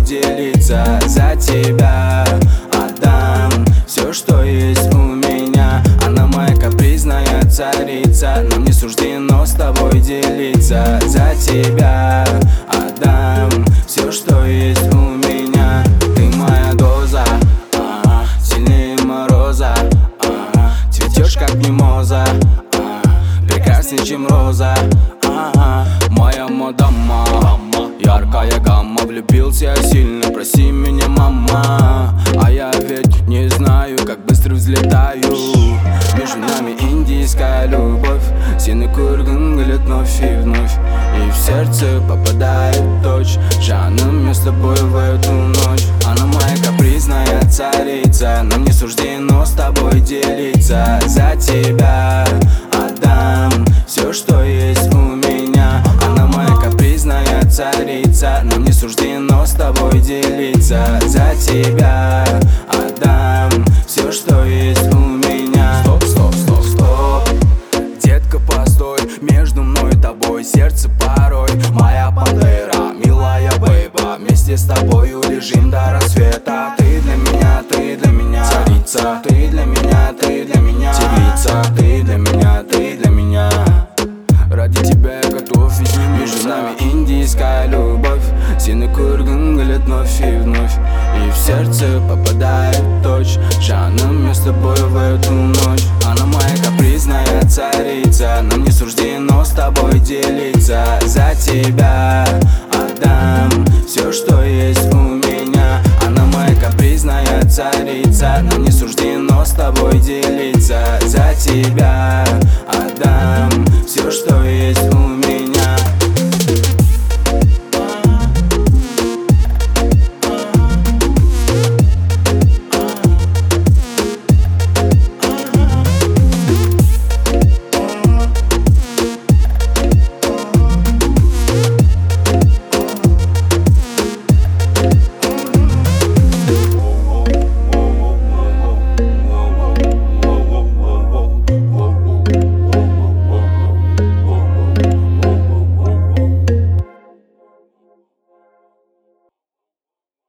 делиться. За тебя отдам все, что есть у меня. Она моя капризная царица, нам не суждено с тобой делиться. За тебя отдам все, что есть у меня. Ты моя доза, сильнее мороза, цветешь как мимоза, прекрасней, чем роза. Моя мадама, яркая гамма, влюбился я сильно, проси меня, мама. А я ведь не знаю, как быстро взлетаю. Между нами индийская любовь, синий курган гулит вновь и вновь, и в сердце попадает точь. Жаным, я с тобой в эту ночь. Она моя капризная царица, нам не суждено с тобой делиться. За тебя отдам все, что есть у меня. Она моя капризная царица, нам не суждено с тобой делиться. За тебя отдам все, что есть у меня. Стоп, стоп, стоп, стоп, детка, постой, между мной и тобой сердце порой. Моя пантера, милая бейба, вместе с тобою лежим до рассвета. Ты для меня царица, ты для меня девица, ты для меня. Ради тебя я готов измениться. Между нами индийская любовь, синий курган гулит вновь и вновь, и в сердце попадает точь. Жаным, я с тобой в эту ночь. Она моя капризная царица, нам не суждено с тобой делиться. За тебя отдам все, что есть